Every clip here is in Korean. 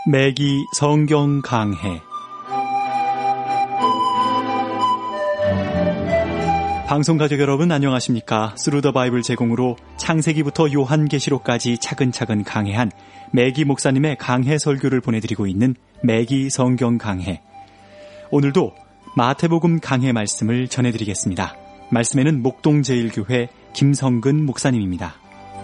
매기 성경 강해. 방송 가족 여러분 안녕하십니까? 스루 더 바이블 제공으로 창세기부터 요한계시록까지 차근차근 강해한 매기 목사님의 강해 설교를 보내드리고 있는 매기 성경 강해. 오늘도 마태복음 강해 말씀을 전해드리겠습니다. 말씀에는 목동제일교회 김성근 목사님입니다.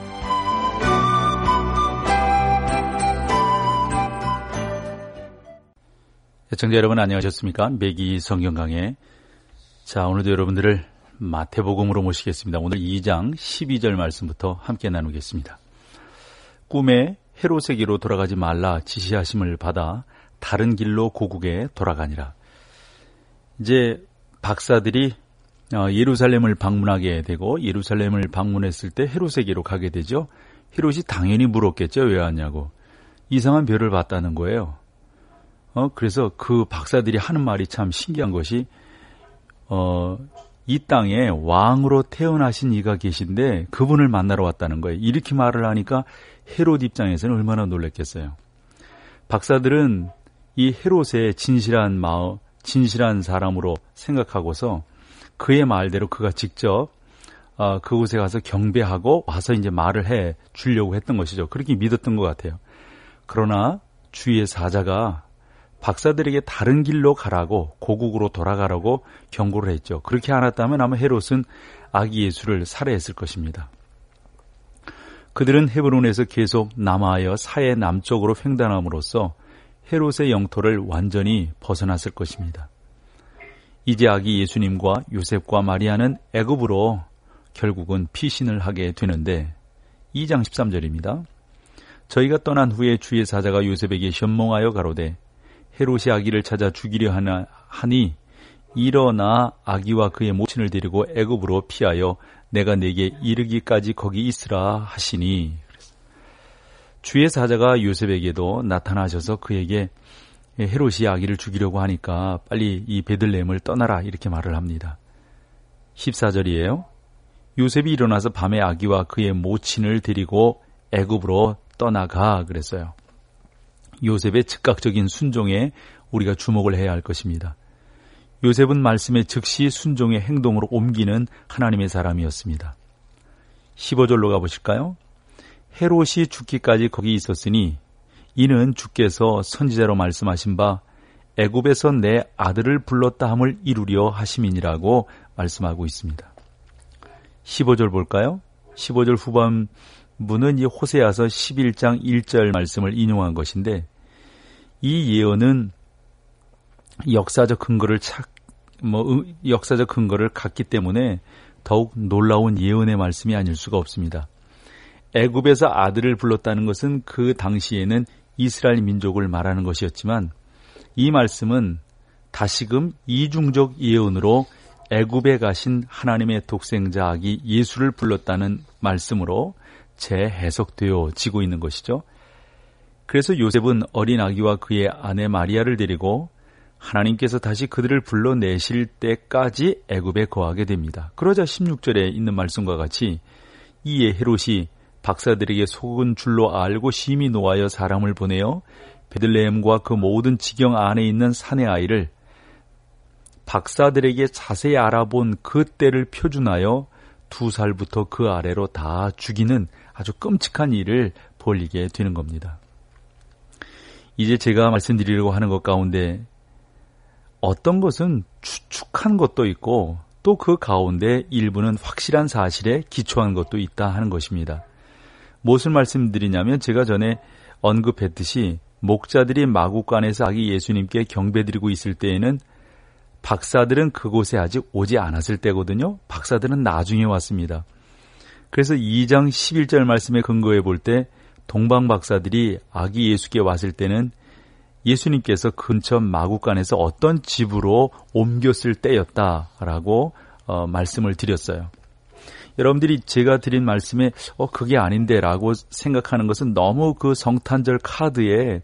시청자 여러분 안녕하셨습니까? 매기 성경 강해. 자, 오늘도 여러분들을 마태복음으로 모시겠습니다. 오늘 2장 12절 말씀부터 함께 나누겠습니다. 꿈에 헤롯에게로 돌아가지 말라 지시하심을 받아 다른 길로 고국에 돌아가니라. 이제 박사들이 예루살렘을 방문하게 되고 예루살렘을 방문했을 때 헤롯에게로 가게 되죠. 헤롯이 당연히 물었겠죠. 왜 왔냐고. 이상한 별을 봤다는 거예요. 그래서 그 박사들이 하는 말이 참 신기한 것이 이 땅에 왕으로 태어나신 이가 계신데 그분을 만나러 왔다는 거예요. 이렇게 말을 하니까 헤롯 입장에서는 얼마나 놀랐겠어요. 박사들은 이 헤롯의 진실한 마음, 진실한 사람으로 생각하고서 그의 말대로 그가 직접 그곳에 가서 경배하고 와서 이제 말을 해 주려고 했던 것이죠. 그렇게 믿었던 것 같아요. 그러나 주의 사자가 박사들에게 다른 길로 가라고, 고국으로 돌아가라고 경고를 했죠. 그렇게 안 했다면 아마 헤롯은 아기 예수를 살해했을 것입니다. 그들은 헤브론에서 계속 남하여 사해 남쪽으로 횡단함으로써 헤롯의 영토를 완전히 벗어났을 것입니다. 이제 아기 예수님과 요셉과 마리아는 애굽으로 결국은 피신을 하게 되는데 2장 13절입니다. 저희가 떠난 후에 주의 사자가 요셉에게 현몽하여 가로되 헤롯이 아기를 찾아 죽이려 하니 일어나 아기와 그의 모친을 데리고 애굽으로 피하여 내가 네게 이르기까지 거기 있으라 하시니. 주의 사자가 요셉에게도 나타나셔서 그에게 헤롯이 아기를 죽이려고 하니까 빨리 이 베들레헴을 떠나라 이렇게 말을 합니다. 14절이에요. 요셉이 일어나서 밤에 아기와 그의 모친을 데리고 애굽으로 떠나가 그랬어요. 요셉의 즉각적인 순종에 우리가 주목을 해야 할 것입니다. 요셉은 말씀에 즉시 순종의 행동으로 옮기는 하나님의 사람이었습니다. 15절로 가보실까요? 헤롯이 죽기까지 거기 있었으니 이는 주께서 선지자로 말씀하신 바 애굽에서 내 아들을 불렀다 함을 이루려 하심이니라고 말씀하고 있습니다. 15절 볼까요? 15절 후반부는 이 호세아서 11장 1절 말씀을 인용한 것인데 이 예언은 역사적 근거를 갖기 때문에 더욱 놀라운 예언의 말씀이 아닐 수가 없습니다. 애굽에서 아들을 불렀다는 것은 그 당시에는 이스라엘 민족을 말하는 것이었지만 이 말씀은 다시금 이중적 예언으로 애굽에 가신 하나님의 독생자 아기 예수를 불렀다는 말씀으로 재해석되어지고 있는 것이죠. 그래서 요셉은 어린 아기와 그의 아내 마리아를 데리고 하나님께서 다시 그들을 불러내실 때까지 애굽에 거하게 됩니다. 그러자 16절에 있는 말씀과 같이 이에 헤롯이 박사들에게 속은 줄로 알고 심히 노하여 사람을 보내어 베들레헴과 그 모든 지경 안에 있는 사내 아이를 박사들에게 자세히 알아본 그 때를 표준하여 2살부터 그 아래로 다 죽이는 아주 끔찍한 일을 벌이게 되는 겁니다. 이제 제가 말씀드리려고 하는 것 가운데 어떤 것은 추측한 것도 있고 또 그 가운데 일부는 확실한 사실에 기초한 것도 있다 하는 것입니다. 무엇을 말씀드리냐면 제가 전에 언급했듯이 목자들이 마구간에서 아기 예수님께 경배드리고 있을 때에는 박사들은 그곳에 아직 오지 않았을 때거든요. 박사들은 나중에 왔습니다. 그래서 2장 11절 말씀에 근거해 볼 때 동방 박사들이 아기 예수께 왔을 때는 예수님께서 근처 마구간에서 어떤 집으로 옮겼을 때였다라고 말씀을 드렸어요. 여러분들이 제가 드린 말씀에 그게 아닌데 라고 생각하는 것은 너무 그 성탄절 카드에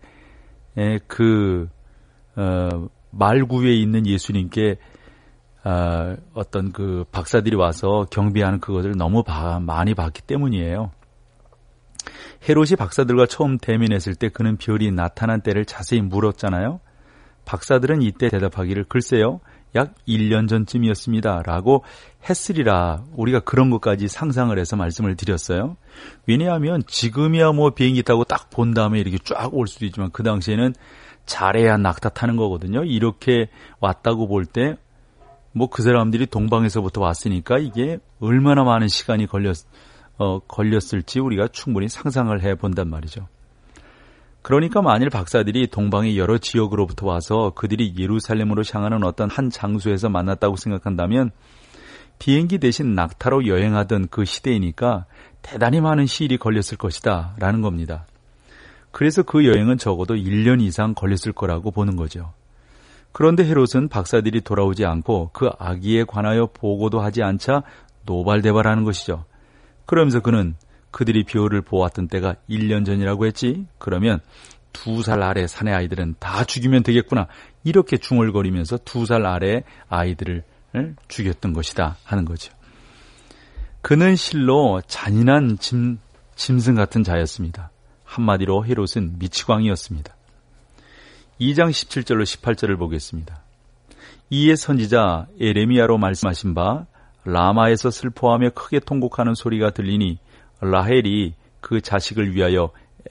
말구에 있는 예수님께 어떤 그 박사들이 와서 경배하는 그것을 너무 많이 봤기 때문이에요. 헤롯이 박사들과 처음 대면했을 때 그는 별이 나타난 때를 자세히 물었잖아요. 박사들은 이때 대답하기를 글쎄요, 약 1년 전쯤이었습니다 라고 했으리라. 우리가 그런 것까지 상상을 해서 말씀을 드렸어요. 왜냐하면 지금이야 뭐 비행기 타고 딱 본 다음에 이렇게 쫙 올 수도 있지만 그 당시에는 잘해야 낙타 타는 거거든요. 이렇게 왔다고 볼 때 뭐 그 사람들이 동방에서부터 왔으니까 이게 얼마나 많은 시간이 걸렸을지 우리가 충분히 상상을 해본단 말이죠. 그러니까 만일 박사들이 동방의 여러 지역으로부터 와서 그들이 예루살렘으로 향하는 어떤 한 장소에서 만났다고 생각한다면 비행기 대신 낙타로 여행하던 그 시대이니까 대단히 많은 시일이 걸렸을 것이다 라는 겁니다. 그래서 그 여행은 적어도 1년 이상 걸렸을 거라고 보는 거죠. 그런데 헤롯은 박사들이 돌아오지 않고 그 아기에 관하여 보고도 하지 않자 노발대발하는 것이죠. 그러면서 그는 그들이 별을 보았던 때가 1년 전이라고 했지? 그러면 2살 아래 사내 아이들은 다 죽이면 되겠구나. 이렇게 중얼거리면서 2살 아래 아이들을 죽였던 것이다 하는 거죠. 그는 실로 잔인한 짐승 같은 자였습니다. 한마디로 헤롯은 미치광이었습니다. 2장 17절로 18절을 보겠습니다. 이에 선지자 에레미야로 말씀하신 바 라마에서 슬퍼하며 크게 통곡하는 소리가 들리니 라헬이 그 자식을 위하여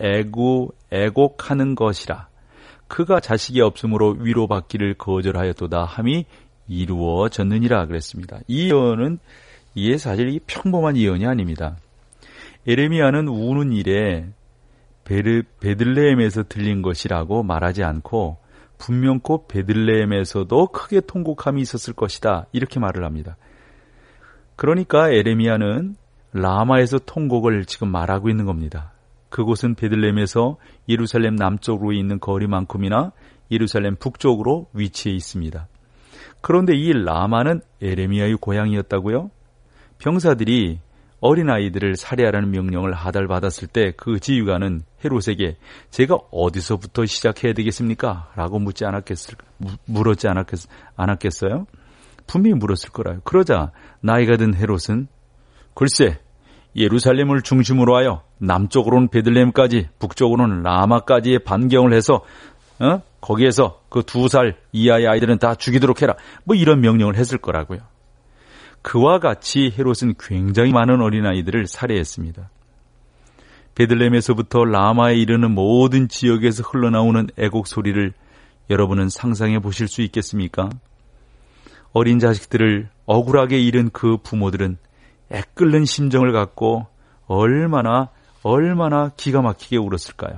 애곡하는 것이라. 그가 자식이 없으므로 위로받기를 거절하였도다 함이 이루어졌느니라 그랬습니다. 이 예언은 이게 사실 이 평범한 예언이 아닙니다. 에레미야는 우는 일에 베들레헴에서 들린 것이라고 말하지 않고 분명코 베들레헴에서도 크게 통곡함이 있었을 것이다 이렇게 말을 합니다. 그러니까 에레미야는 라마에서 통곡을 지금 말하고 있는 겁니다. 그곳은 베들레헴에서 예루살렘 남쪽으로 있는 거리만큼이나 예루살렘 북쪽으로 위치해 있습니다. 그런데 이 라마는 에레미야의 고향이었다고요? 병사들이 어린아이들을 살해하라는 명령을 하달받았을 때 그 지휘관은 헤롯에게 제가 어디서부터 시작해야 되겠습니까? 라고 물었지 않았겠어요? 분명히 물었을 거라요. 그러자 나이가 든 헤롯은 글쎄 예루살렘을 중심으로 하여 남쪽으로는 베들레헴까지 북쪽으로는 라마까지의 반경을 해서 거기에서 그 2살 이하의 아이들은 다 죽이도록 해라. 뭐 이런 명령을 했을 거라고요. 그와 같이 헤롯은 굉장히 많은 어린아이들을 살해했습니다. 베들레헴에서부터 라마에 이르는 모든 지역에서 흘러나오는 애곡 소리를 여러분은 상상해 보실 수 있겠습니까? 어린 자식들을 억울하게 잃은 그 부모들은 애끓는 심정을 갖고 얼마나 기가 막히게 울었을까요?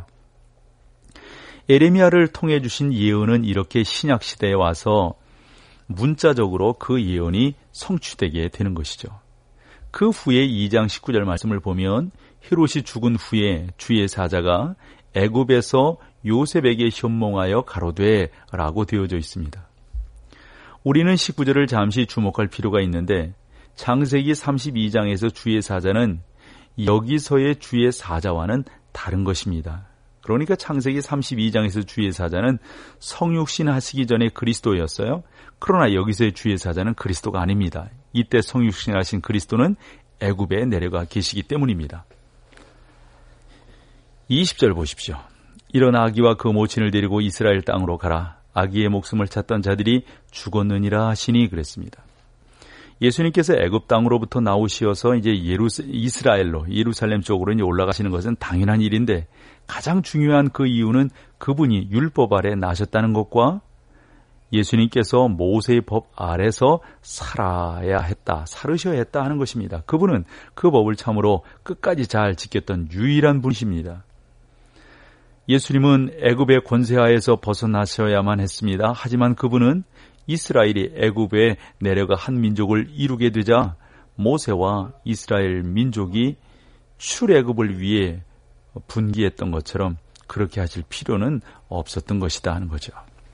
에레미야를 통해 주신 예언은 이렇게 신약시대에 와서 문자적으로 그 예언이 성취되게 되는 것이죠. 그 후에 2장 19절 말씀을 보면 헤롯이 죽은 후에 주의 사자가 애굽에서 요셉에게 현몽하여 가로되 라고 되어져 있습니다. 우리는 19절을 잠시 주목할 필요가 있는데 창세기 32장에서 주의 사자는 여기서의 주의 사자와는 다른 것입니다. 그러니까 창세기 32장에서 주의 사자는 성육신 하시기 전에 그리스도였어요. 그러나 여기서의 주의 사자는 그리스도가 아닙니다. 이때 성육신 하신 그리스도는 애굽에 내려가 계시기 때문입니다. 20절 보십시오. 일어나 아기와 그 모친을 데리고 이스라엘 땅으로 가라. 아기의 목숨을 찾던 자들이 죽었느니라 하시니 그랬습니다. 예수님께서 애굽 땅으로부터 나오시어서 이제 이스라엘로 예루살렘 쪽으로 이제 올라가시는 것은 당연한 일인데 가장 중요한 그 이유는 그분이 율법 아래 나셨다는 것과 예수님께서 모세의 법 아래서 살으셔야 했다 하는 것입니다. 그분은 그 법을 참으로 끝까지 잘 지켰던 유일한 분이십니다. 예수님은 애굽의 권세하에서 벗어나셔야만 했습니다. 하지만 그분은 이스라엘이 애굽에 내려가 한 민족을 이루게 되자 모세와 이스라엘 민족이 출애굽을 위해 분기했던 것처럼 그렇게 하실 필요는 없었던 것이다 하는 거죠.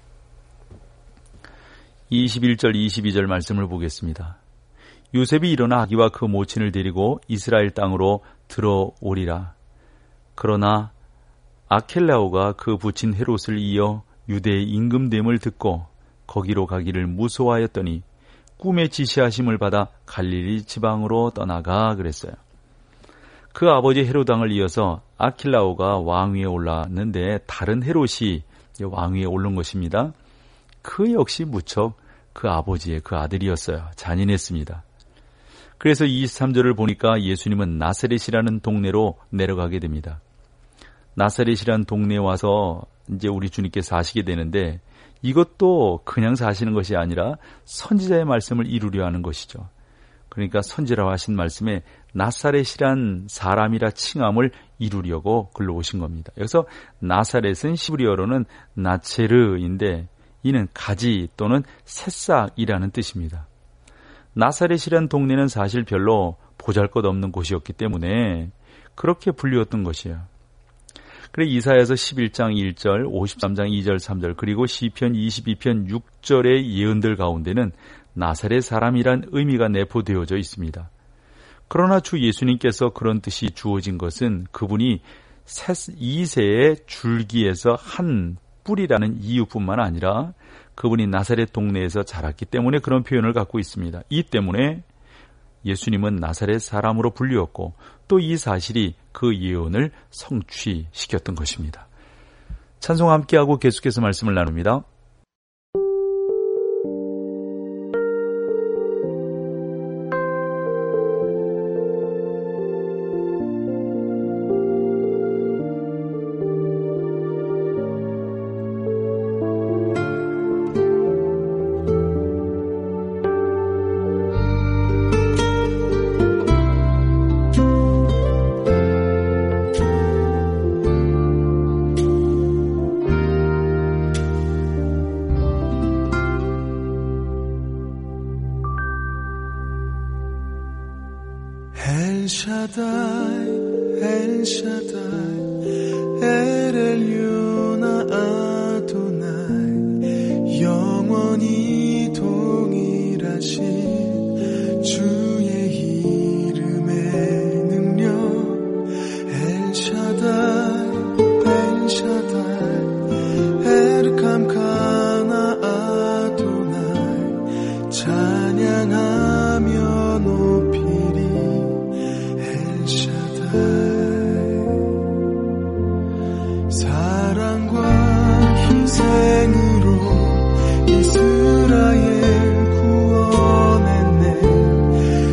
21절 22절 말씀을 보겠습니다. 요셉이 일어나 아기와 그 모친을 데리고 이스라엘 땅으로 들어오리라. 그러나 아켈라오가 그 부친 헤롯을 이어 유대의 임금됨을 듣고 거기로 가기를 무서워하였더니 꿈의 지시하심을 받아 갈릴리 지방으로 떠나가 그랬어요. 그 아버지 헤롯 왕을 이어서 아킬라오가 왕위에 올랐는데 다른 헤롯이 왕위에 오른 것입니다. 그 역시 무척 그 아버지의 그 아들이었어요. 잔인했습니다. 그래서 23절을 보니까 예수님은 나사렛이라는 동네로 내려가게 됩니다. 나사렛이라는 동네에 와서 이제 우리 주님께 사시게 되는데 이것도 그냥 사시는 것이 아니라 선지자의 말씀을 이루려 하는 것이죠. 그러니까 선지라고 하신 말씀에 나사렛이란 사람이라 칭함을 이루려고 글로 오신 겁니다. 여기서 나사렛은 히브리어로는 나체르인데 이는 가지 또는 새싹이라는 뜻입니다. 나사렛이란 동네는 사실 별로 보잘것없는 곳이었기 때문에 그렇게 불리웠던 것이에요. 그래 이사야서 11장 1절, 53장 2절 3절 그리고 시편 22편 6절의 예언들 가운데는 나사렛 사람이란 의미가 내포되어져 있습니다. 그러나 주 예수님께서 그런 뜻이 주어진 것은 그분이 이새의 줄기에서 한 뿌리라는 이유뿐만 아니라 그분이 나사렛 동네에서 자랐기 때문에 그런 표현을 갖고 있습니다. 이 때문에 예수님은 나사렛 사람으로 불리웠고 또 이 사실이 그 예언을 성취시켰던 것입니다. 찬송 함께하고 계속해서 말씀을 나눕니다. El Shaddai, El Elyon Adonai, 영원히 동일하신 주의 이름의 능력. El Shaddai, El Shaddai, El Kamkana Adonai, 찬양하며 높이리. 사랑과 희생으로 이스라엘 구원했네.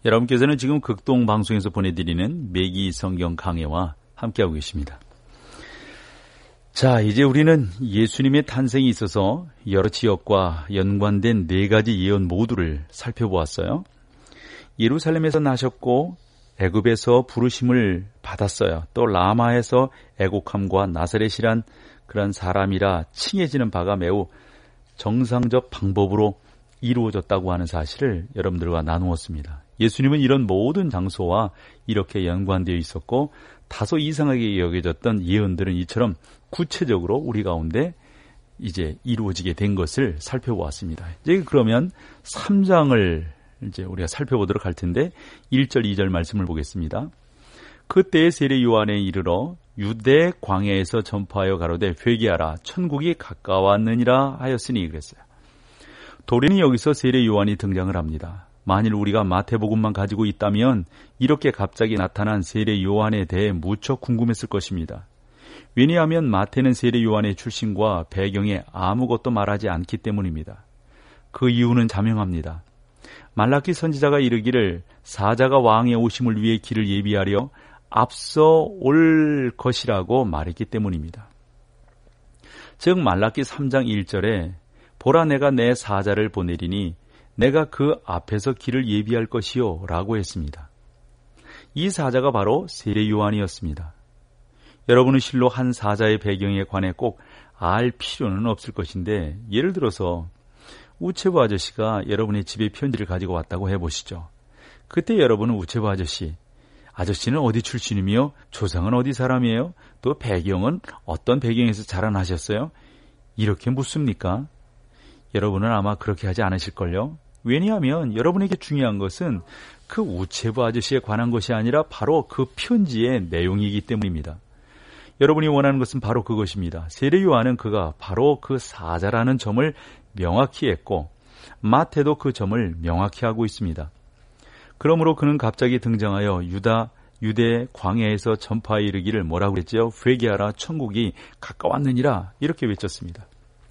여러분께서는 지금 극동 방송에서 보내드리는 매기 성경 강해와 함께하고 계십니다. 자, 이제 우리는 예수님의 탄생이 있어서 여러 지역과 연관된 4가지 예언 모두를 살펴보았어요. 예루살렘에서 나셨고 애굽에서 부르심을 받았어요. 또 라마에서 애곡함과 나사렛이란 그런 사람이라 칭해지는 바가 매우 정상적 방법으로 이루어졌다고 하는 사실을 여러분들과 나누었습니다. 예수님은 이런 모든 장소와 이렇게 연관되어 있었고 다소 이상하게 여겨졌던 예언들은 이처럼 구체적으로 우리 가운데 이제 이루어지게 된 것을 살펴보았습니다. 이제 그러면 3장을 이제 우리가 살펴보도록 할 텐데 1절, 2절 말씀을 보겠습니다. 그때의 세례 요한에 이르러 유대 광야에서 전파하여 가로되 회개하라 천국이 가까웠느니라 하였으니 그랬어요. 도리는 여기서 세례 요한이 등장을 합니다. 만일 우리가 마태복음만 가지고 있다면 이렇게 갑자기 나타난 세례 요한에 대해 무척 궁금했을 것입니다. 왜냐하면 마태는 세례 요한의 출신과 배경에 아무것도 말하지 않기 때문입니다. 그 이유는 자명합니다. 말라기 선지자가 이르기를 사자가 왕의 오심을 위해 길을 예비하려 앞서 올 것이라고 말했기 때문입니다. 즉 말라기 3장 1절에 보라 내가 내 사자를 보내리니 내가 그 앞에서 길을 예비할 것이요 라고 했습니다. 이 사자가 바로 세례 요한이었습니다. 여러분은 실로 한 사자의 배경에 관해 꼭 알 필요는 없을 것인데 예를 들어서 우체부 아저씨가 여러분의 집에 편지를 가지고 왔다고 해보시죠. 그때 여러분은 우체부 아저씨는 어디 출신이며 조상은 어디 사람이에요? 또 배경은 어떤 배경에서 자라나셨어요? 이렇게 묻습니까? 여러분은 아마 그렇게 하지 않으실걸요? 왜냐하면 여러분에게 중요한 것은 그 우체부 아저씨에 관한 것이 아니라 바로 그 편지의 내용이기 때문입니다. 여러분이 원하는 것은 바로 그것입니다. 세례 요한은 그가 바로 그 사자라는 점을 명확히 했고 마태도 그 점을 명확히 하고 있습니다. 그러므로 그는 갑자기 등장하여 유대 광야에서 전파에 이르기를 뭐라고 했죠? 회개하라 천국이 가까웠느니라 이렇게 외쳤습니다.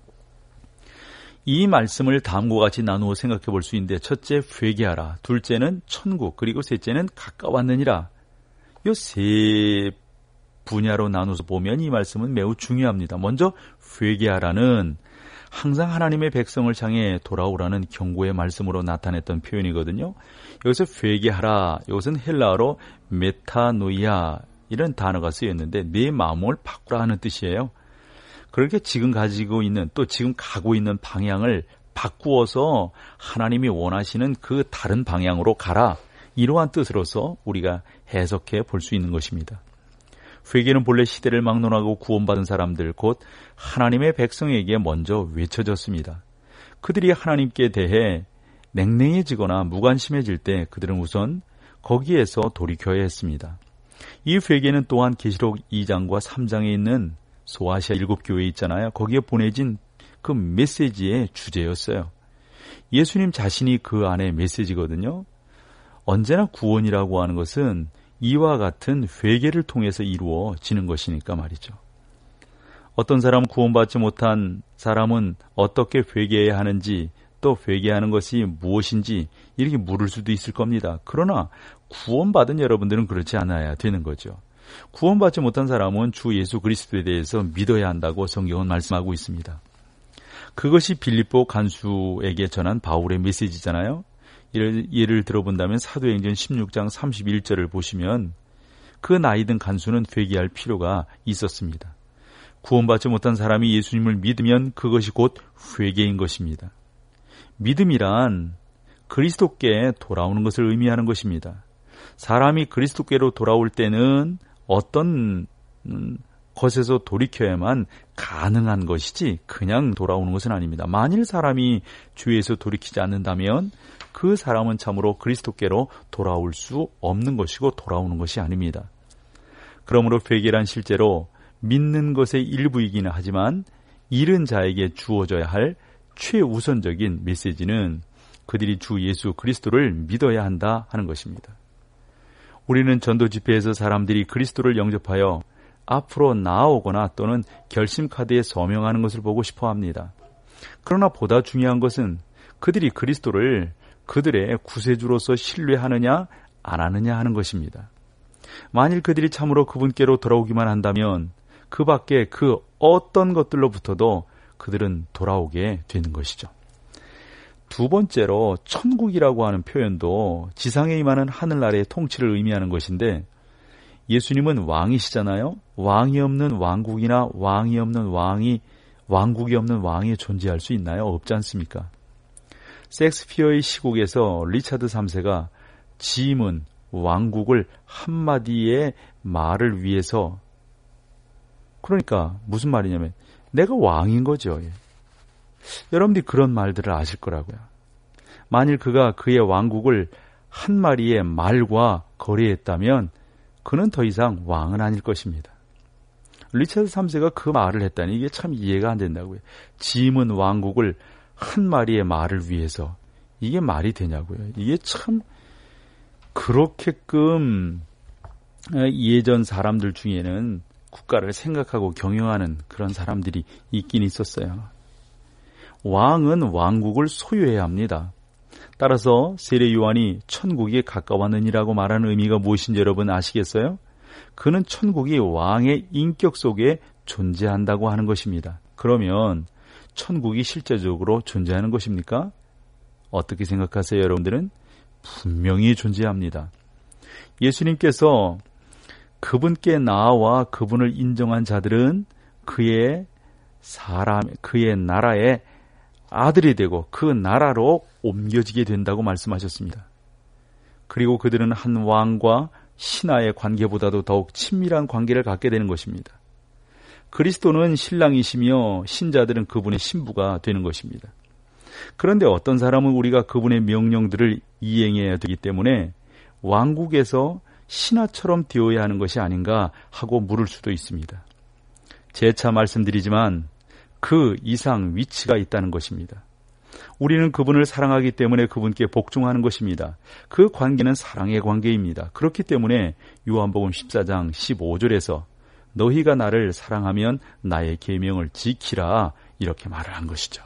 이 말씀을 다음과 같이 나누어 생각해 볼 수 있는데 첫째 회개하라, 둘째는 천국, 그리고 셋째는 가까웠느니라. 이 세 분야로 나눠서 보면 이 말씀은 매우 중요합니다. 먼저 회개하라는 항상 하나님의 백성을 향해 돌아오라는 경고의 말씀으로 나타냈던 표현이거든요. 여기서 회개하라, 이것은 헬라어로 메타노이아 이런 단어가 쓰였는데 내 마음을 바꾸라 하는 뜻이에요. 그렇게 지금 가지고 있는 또 지금 가고 있는 방향을 바꾸어서 하나님이 원하시는 그 다른 방향으로 가라. 이러한 뜻으로서 우리가 해석해 볼 수 있는 것입니다. 회개는 본래 시대를 막론하고 구원받은 사람들 곧 하나님의 백성에게 먼저 외쳐졌습니다. 그들이 하나님께 대해 냉랭해지거나 무관심해질 때 그들은 우선 거기에서 돌이켜야 했습니다. 이 회개는 또한 계시록 2장과 3장에 있는 소아시아 7교회 있잖아요. 거기에 보내진 그 메시지의 주제였어요. 예수님 자신이 그 안에 메시지거든요. 언제나 구원이라고 하는 것은 이와 같은 회개를 통해서 이루어지는 것이니까 말이죠. 어떤 사람은 구원받지 못한 사람은 어떻게 회개해야 하는지 또 회개하는 것이 무엇인지 이렇게 물을 수도 있을 겁니다. 그러나 구원받은 여러분들은 그렇지 않아야 되는 거죠. 구원받지 못한 사람은 주 예수 그리스도에 대해서 믿어야 한다고 성경은 말씀하고 있습니다. 그것이 빌립보 간수에게 전한 바울의 메시지잖아요. 예를 들어본다면 사도행전 16장 31절을 보시면 그 나이든 간수는 회개할 필요가 있었습니다. 구원받지 못한 사람이 예수님을 믿으면 그것이 곧 회개인 것입니다. 믿음이란 그리스도께 돌아오는 것을 의미하는 것입니다. 사람이 그리스도께로 돌아올 때는 어떤 것에서 돌이켜야만 가능한 것이지 그냥 돌아오는 것은 아닙니다. 만일 사람이 주에서 돌이키지 않는다면 그 사람은 참으로 그리스도께로 돌아올 수 없는 것이고 돌아오는 것이 아닙니다. 그러므로 회개란 실제로 믿는 것의 일부이기는 하지만 잃은 자에게 주어져야 할 최우선적인 메시지는 그들이 주 예수 그리스도를 믿어야 한다 하는 것입니다. 우리는 전도 집회에서 사람들이 그리스도를 영접하여 앞으로 나아오거나 또는 결심카드에 서명하는 것을 보고 싶어 합니다. 그러나 보다 중요한 것은 그들이 그리스도를 그들의 구세주로서 신뢰하느냐 안 하느냐 하는 것입니다. 만일 그들이 참으로 그분께로 돌아오기만 한다면 그 밖에 그 어떤 것들로부터도 그들은 돌아오게 되는 것이죠. 두 번째로 천국이라고 하는 표현도 지상에 임하는 하늘나라의 통치를 의미하는 것인데, 예수님은 왕이시잖아요. 왕이 없는 왕국이나 왕이 없는 왕국이 없는 왕이 존재할 수 있나요? 없지 않습니까? 셰익스피어의 시곡에서 리차드 3세가 짐은 왕국을 한마디의 말을 위해서, 그러니까 무슨 말이냐면 내가 왕인 거죠. 여러분들이 그런 말들을 아실 거라고요. 만일 그가 그의 왕국을 한 마리의 말과 거래했다면 그는 더 이상 왕은 아닐 것입니다. 리차드 3세가 그 말을 했다니 이게 참 이해가 안 된다고요. 짐은 왕국을 한 마리의 말을 위해서, 이게 말이 되냐고요. 이게 참 그렇게끔 예전 사람들 중에는 국가를 생각하고 경영하는 그런 사람들이 있긴 있었어요. 왕은 왕국을 소유해야 합니다. 따라서 세례 요한이 천국이 가까웠느니라고 말하는 의미가 무엇인지 여러분 아시겠어요? 그는 천국이 왕의 인격 속에 존재한다고 하는 것입니다. 그러면 천국이 실제적으로 존재하는 것입니까? 어떻게 생각하세요, 여러분들은? 분명히 존재합니다. 예수님께서 그분께 나아와 그분을 인정한 자들은 그의 나라의 아들이 되고 그 나라로 옮겨지게 된다고 말씀하셨습니다. 그리고 그들은 한 왕과 신하의 관계보다도 더욱 친밀한 관계를 갖게 되는 것입니다. 그리스도는 신랑이시며 신자들은 그분의 신부가 되는 것입니다. 그런데 어떤 사람은 우리가 그분의 명령들을 이행해야 되기 때문에 왕국에서 신하처럼 되어야 하는 것이 아닌가 하고 물을 수도 있습니다. 재차 말씀드리지만 그 이상 위치가 있다는 것입니다. 우리는 그분을 사랑하기 때문에 그분께 복종하는 것입니다. 그 관계는 사랑의 관계입니다. 그렇기 때문에 요한복음 14장 15절에서 너희가 나를 사랑하면 나의 계명을 지키라, 이렇게 말을 한 것이죠.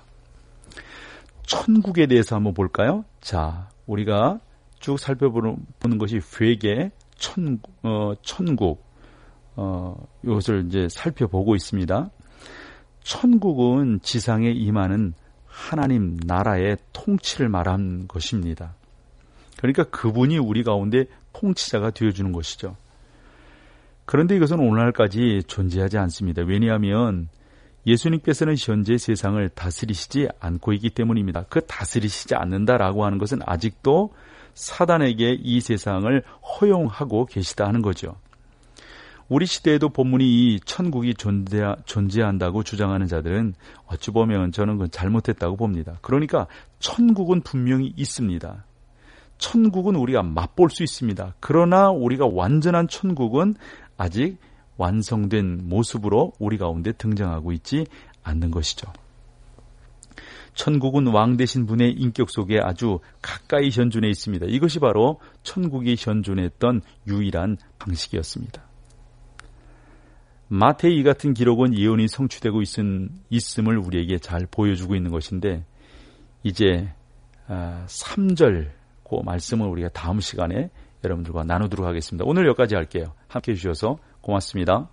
천국에 대해서 한번 볼까요? 자, 우리가 쭉 살펴보는 것이 회개, 천국, 이것을 이제 살펴보고 있습니다. 천국은 지상에 임하는 하나님 나라의 통치를 말한 것입니다. 그러니까 그분이 우리 가운데 통치자가 되어주는 것이죠. 그런데 이것은 오늘날까지 존재하지 않습니다. 왜냐하면 예수님께서는 현재 세상을 다스리시지 않고 있기 때문입니다. 그 다스리시지 않는다라고 하는 것은 아직도 사단에게 이 세상을 허용하고 계시다 하는 거죠. 우리 시대에도 본문이 이 천국이 존재한다고 주장하는 자들은 어찌 보면 저는 그건 잘못했다고 봅니다. 그러니까 천국은 분명히 있습니다. 천국은 우리가 맛볼 수 있습니다. 그러나 우리가 완전한 천국은 아직 완성된 모습으로 우리 가운데 등장하고 있지 않는 것이죠. 천국은 왕 되신 분의 인격 속에 아주 가까이 현존해 있습니다. 이것이 바로 천국이 현존했던 유일한 방식이었습니다. 마태이 같은 기록은 예언이 성취되고 있음을 우리에게 잘 보여주고 있는 것인데, 이제 3절 그 말씀을 우리가 다음 시간에 여러분들과 나누도록 하겠습니다. 오늘 여기까지 할게요. 함께해 주셔서 고맙습니다.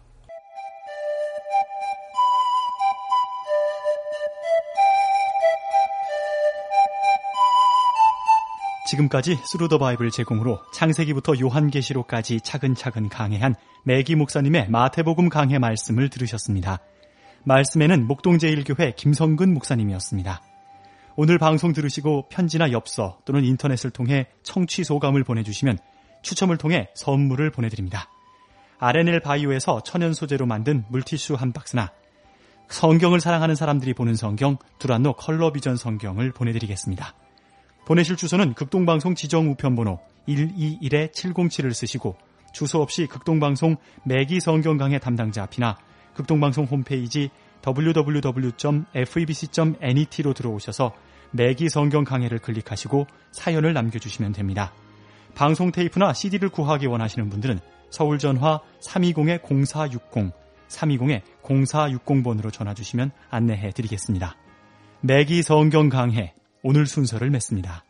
지금까지 스루 더 바이블 제공으로 창세기부터 요한계시록까지 차근차근 강해한 매기 목사님의 마태복음 강해 말씀을 들으셨습니다. 말씀에는 목동제일교회 김성근 목사님이었습니다. 오늘 방송 들으시고 편지나 엽서 또는 인터넷을 통해 청취 소감을 보내주시면 추첨을 통해 선물을 보내드립니다. R&L 바이오에서 천연 소재로 만든 물티슈 한 박스나 성경을 사랑하는 사람들이 보는 성경 두란노 컬러비전 성경을 보내드리겠습니다. 보내실 주소는 극동방송 지정 우편번호 121-707을 쓰시고 주소 없이 극동방송 매기 성경 강해 담당자 앞이나 극동방송 홈페이지 www.febc.net로 들어오셔서 매기 성경 강해를 클릭하시고 사연을 남겨주시면 됩니다. 방송 테이프나 CD를 구하기 원하시는 분들은 서울 전화 320-0460, 320-0460번으로 전화 주시면 안내해 드리겠습니다. 매기 성경 강해, 오늘 순서를 맺습니다.